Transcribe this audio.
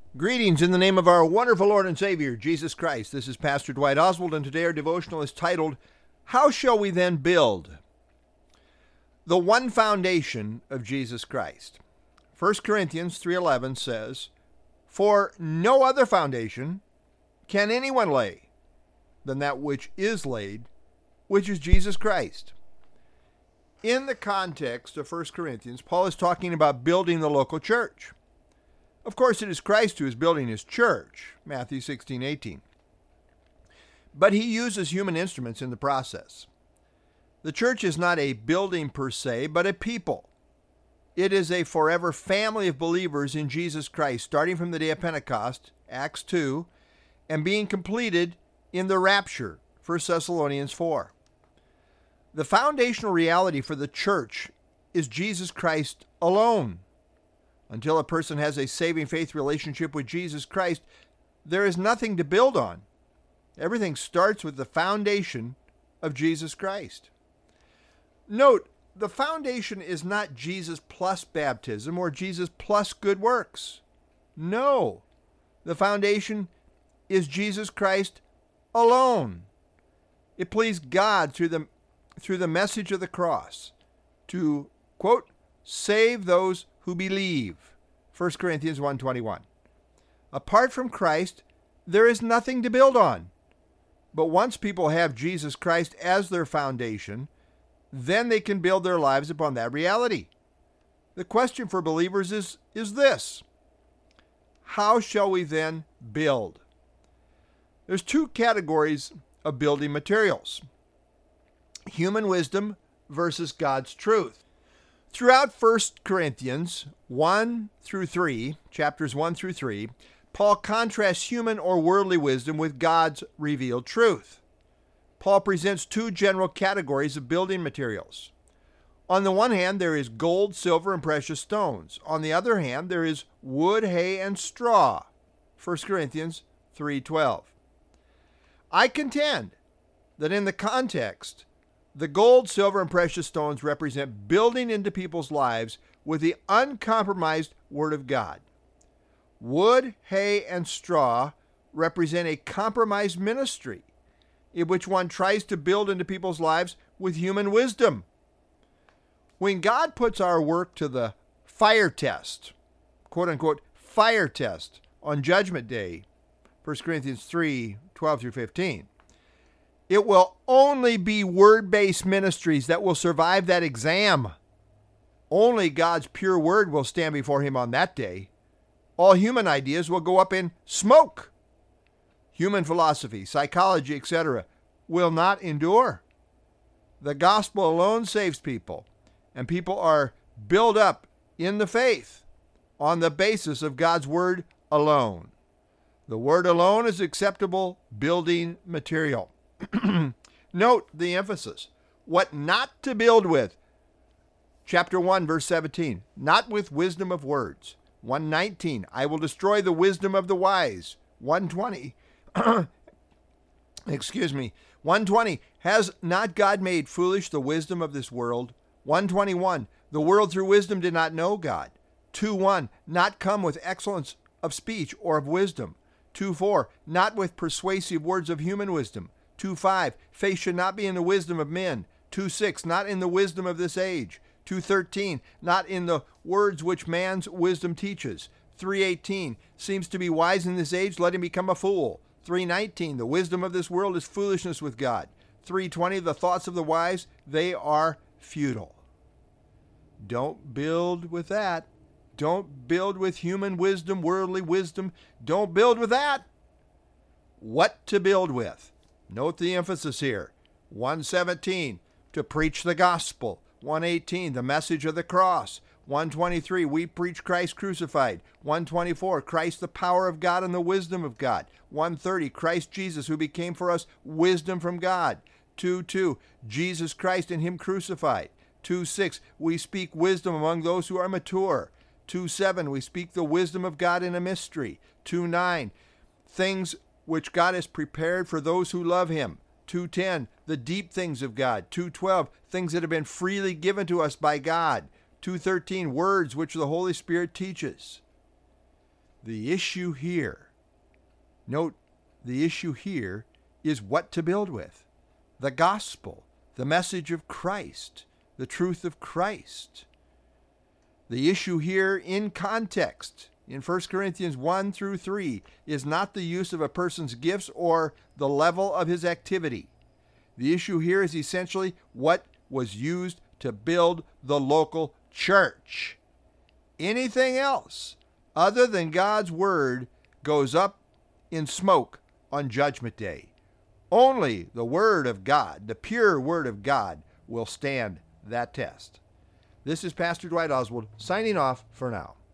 Greetings in the name of our wonderful Lord and Savior, Jesus Christ. This is Pastor Dwight Oswald, and today our devotional is titled, How Shall We Then Build? The One Foundation of Jesus Christ. 1 Corinthians 3:11 says, For no other foundation can anyone lay than that which is laid, which is Jesus Christ. In the context of 1 Corinthians, Paul is talking about building the local church. Of course, it is Christ who is building his church, Matthew 16:18. But he uses human instruments in the process. The church is not a building per se, but a people. It is a forever family of believers in Jesus Christ, starting from the day of Pentecost, Acts 2, and being completed in the rapture, 1 Thessalonians 4. The foundational reality for the church is Jesus Christ alone. Until a person has a saving faith relationship with Jesus Christ, there is nothing to build on. Everything starts with the foundation of Jesus Christ. Note, the foundation is not Jesus plus baptism or Jesus plus good works. No, the foundation is Jesus Christ alone. It pleased God through the message of the cross to, quote, save those who believe. 1 Corinthians 1:21. Apart from Christ, there is nothing to build on. But once people have Jesus Christ as their foundation, then they can build their lives upon that reality. The question for believers is this: how shall we then build? There's two categories of building materials: human wisdom versus God's truth. Throughout 1 Corinthians 1 through 3, chapters 1 through 3, Paul contrasts human or worldly wisdom with God's revealed truth. Paul presents two general categories of building materials. On the one hand, there is gold, silver, and precious stones. On the other hand, there is wood, hay, and straw. 1 Corinthians 3:12. I contend that in the context, the gold, silver, and precious stones represent building into people's lives with the uncompromised Word of God. Wood, hay, and straw represent a compromised ministry in which one tries to build into people's lives with human wisdom. When God puts our work to the fire test, quote unquote, fire test on Judgment Day, 1 Corinthians 3:12 through 15, it will only be word-based ministries that will survive that exam. Only God's pure word will stand before him on that day. All human ideas will go up in smoke. Human philosophy, psychology, etc. will not endure. The gospel alone saves people, and people are built up in the faith on the basis of God's word alone. The word alone is acceptable building material. Note the emphasis. What not to build with. Chapter 1, verse 17. Not with wisdom of words. 1:19. I will destroy the wisdom of the wise. 1:20. 1:20. Has not God made foolish the wisdom of this world? 1:21. The world through wisdom did not know God. 2:1. Not come with excellence of speech or of wisdom. 2:4. Not with persuasive words of human wisdom. 2:5, faith should not be in the wisdom of men. 2:6, not in the wisdom of this age. 2:13, not in the words which man's wisdom teaches. 3:18, seems to be wise in this age, let him become a fool. 3:19, the wisdom of this world is foolishness with God. 3:20, the thoughts of the wise, they are futile. Don't build with that. Don't build with human wisdom, worldly wisdom. Don't build with that. What to build with? Note the emphasis here. 1:17, to preach the gospel. 1:18, the message of the cross. 1:23, we preach Christ crucified. 1:24, Christ the power of God and the wisdom of God. 1:30, Christ Jesus who became for us wisdom from God. 2:2, Jesus Christ and him crucified. 2:6, we speak wisdom among those who are mature. 2:7, we speak the wisdom of God in a mystery. 2:9, things which God has prepared for those who love him. 2:10, the deep things of God. 2:12, things that have been freely given to us by God. 2:13, words which the Holy Spirit teaches. The issue here, note, the issue here is what to build with. The gospel, the message of Christ, the truth of Christ. The issue here in context, in 1 Corinthians 1 through 3, is not the use of a person's gifts or the level of his activity. The issue here is essentially what was used to build the local church. Anything else other than God's word goes up in smoke on Judgment Day. Only the word of God, the pure word of God, will stand that test. This is Pastor Dwight Oswald signing off for now.